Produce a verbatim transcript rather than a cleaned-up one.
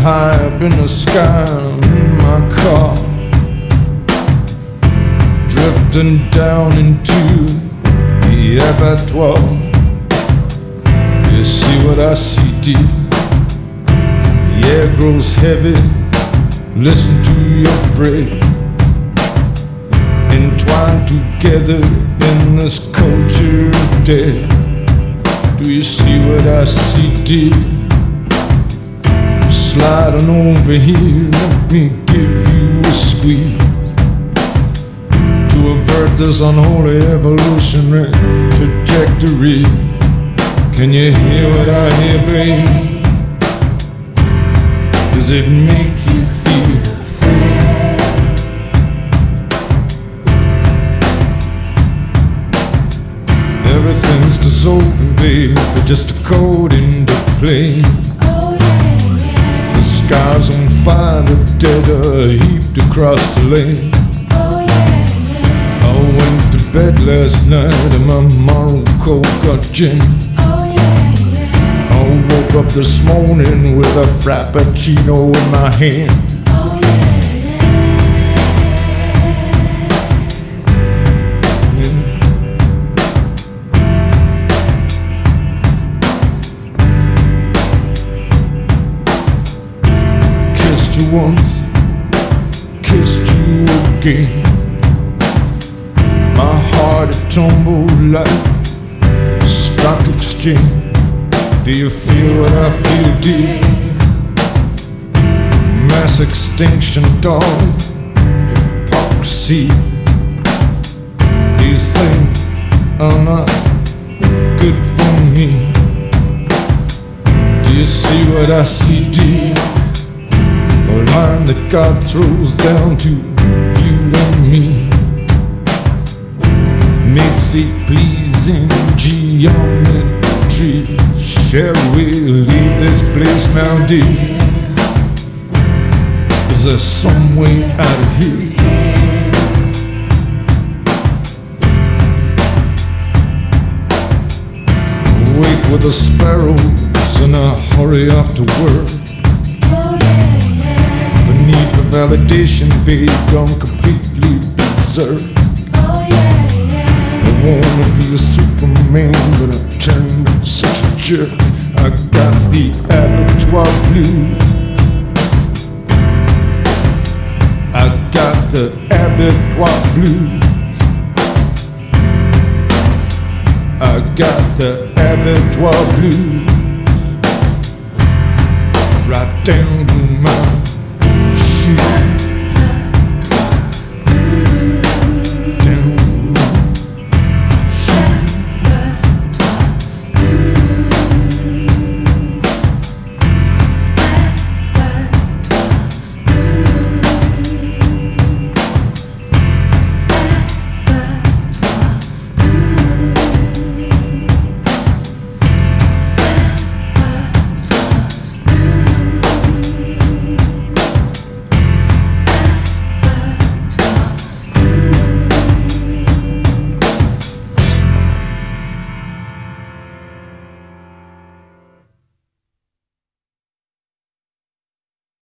high up in the sky in my car, drifting down into the abattoir. You see what I see, dear? The air grows heavy, listen to your breath, entwined together in this culture of death. Do you see what I see, dear? Sliding over here, let me give you a squeeze to avert this unholy evolutionary trajectory. Can you hear what I hear, babe? Does it make you feel free? Everything's dissolving, babe, but just a code into play. The sky's on fire, the dead are heaped across the lane. Oh yeah, yeah. I went to bed last night in my Morocco got jam. Oh yeah, yeah. I woke up this morning with a frappuccino in my hand. Oh yeah, yeah. Kissed you once, kissed you again. My heart it tumbled like stock exchange. Do you feel what I feel, dear? Mass extinction, darling, hypocrisy. These things are not good for me. Do you see what I see, dear? A line that God throws down to you and me. Makes it pleasing geometry. Shall we leave this place now, dear? Is there some way out of here? Wake with the sparrows in a hurry after work. The need for validation, babe, gone completely berserk. I wanna be a Superman, but I turned into such a jerk. I got the abattoir blues. I got the abattoir blues. I got the abattoir blues. Right down to